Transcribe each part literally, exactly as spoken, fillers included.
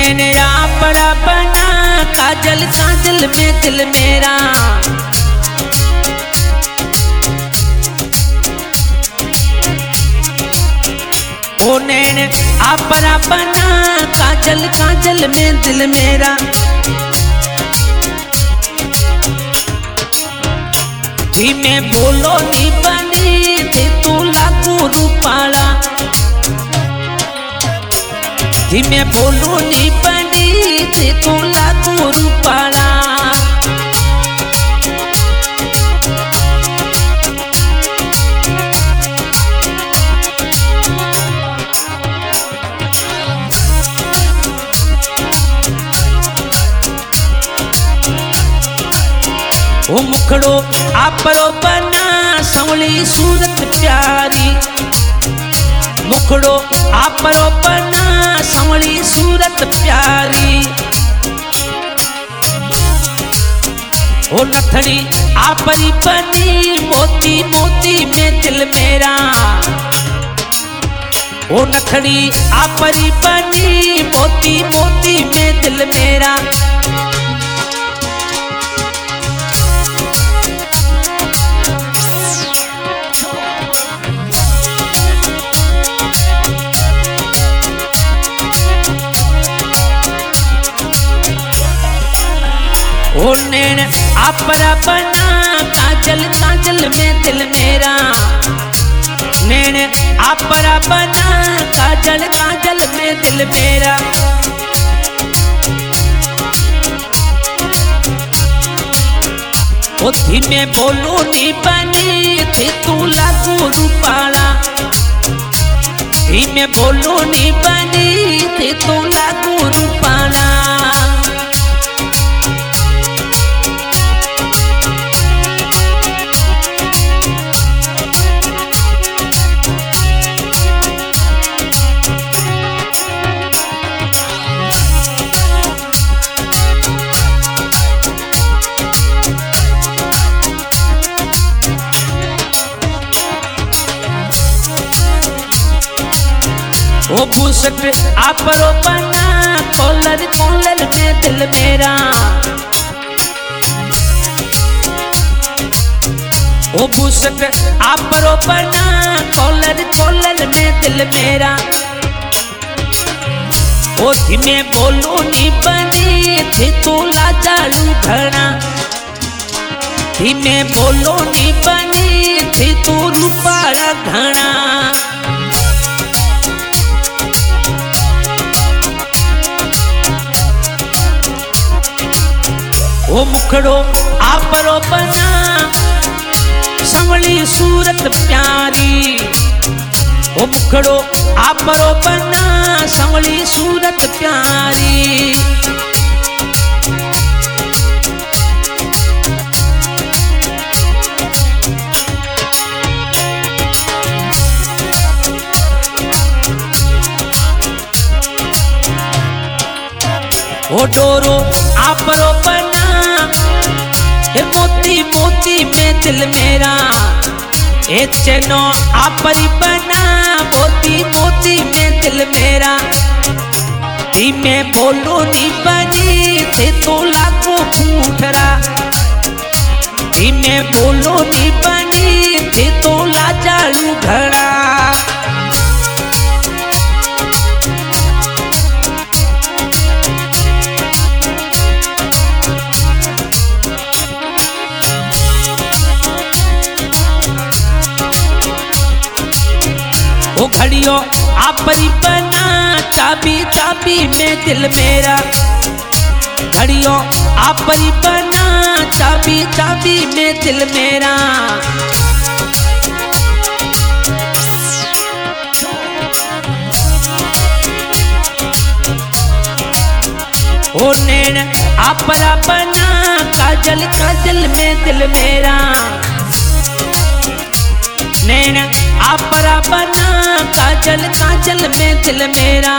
नैना परा बना काजल काजल में दिल मेरा। ओ नैन आपरा बना काजल काजल में दिल मेरा। धीमे बोलो नी बनी थे तू लागू रूपाला। धीमे बोलो नी बनी थे तू लागू रूपाला। ओ मुखड़ो आपरो बना संवली सूरत प्यारी। मुखड़ो आपरो बना संवली सूरत प्यारी। ओ नथड़ी आपरी बनी मोती मोती में दिल मेरा। ओ नथड़ी आपरी बनी मोती मोती में दिल मेरा। ओ नैन आपरा बना काजल काजल में दिल मेरा। नैन आपरा बना काजल काजल में दिल मेरा। ओ धीमे बोलो नी बनी थे तू लागू रूपाला। धीमे बोलो नी बनी थे तू लागू रूपाला। ओ बुसट आपरो बना कॉलर कॉलर में दिल मेरा। ओ बुसट आपरो बना कॉलर कॉलर में दिल मेरा। ओ धीमे बोलो नी बनी थे तो लाजालू घना। धीमे बोलो नी बनी थे तो रूपाला घना। ओ मुखड़ो आपरो बना संवली सूरत प्यारी। ओ मुखड़ो आपरो बना संवली सूरत प्यारी। ओ डोरो आपरो बना ए मोती मोती में दिल मेरा। ए चनो आपरी बना मोती मोती में दिल मेरा। धीमे बोलो नी बनी थे तो लागू फूटरा। धीमे बोलो नी बनी थे तो लाजालू घड़ा। ओ घड़ियों आपरी बना चाबी चाबी में दिल मेरा। घड़ियों आपरी बना चाबी चाबी में दिल मेरा। ओ नैन आपरा बना काजल काजल में दिल मेरा। नैन आपरा बना काजल काजल में दिल मेरा।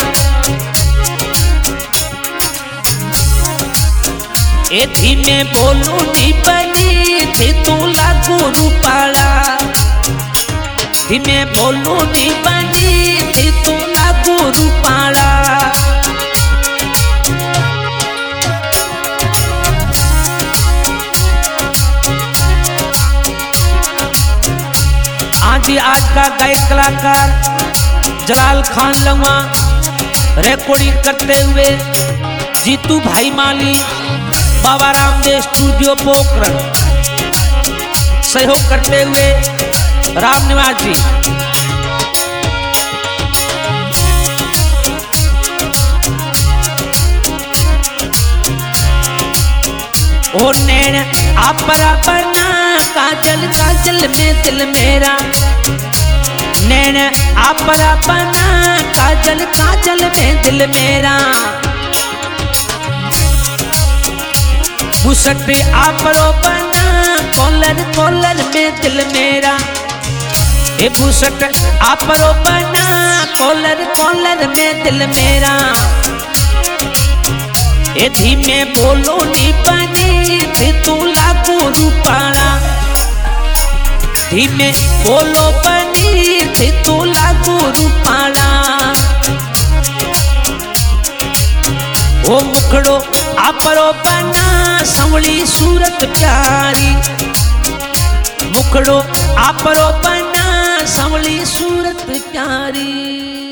ए धीमे बोलो नी बनी थे तू लागू रूपाला। धीमे बोलो नी बनी थे तू लागू रूपाला। का गायक कलाकार जलाल खान लंगा रिकॉर्डिंग करते हुए जीतू भाई माली बाबा रामदेव स्टूडियो पोखरण सहयोग करते हुए राम निवास जी। ओ नैन आपरा बना काजल काजल में दिल मेरा, नैन आपरा बना काजल काजल में दिल मेरा, बुसट आपरो बना कॉलर कॉलर में दिल मेरा, ए बुसट आपरो बना कॉलर कॉलर में दिल मेरा, ए धीमे बोलो नी बने थे तू लागू रूपाला, धीमे बोलो बने थे तू लागू रूपाला, ओ मुखड़ो आपरो बना संवली सूरत प्यारी, मुखड़ो आपरो बना संवली सूरत प्यारी।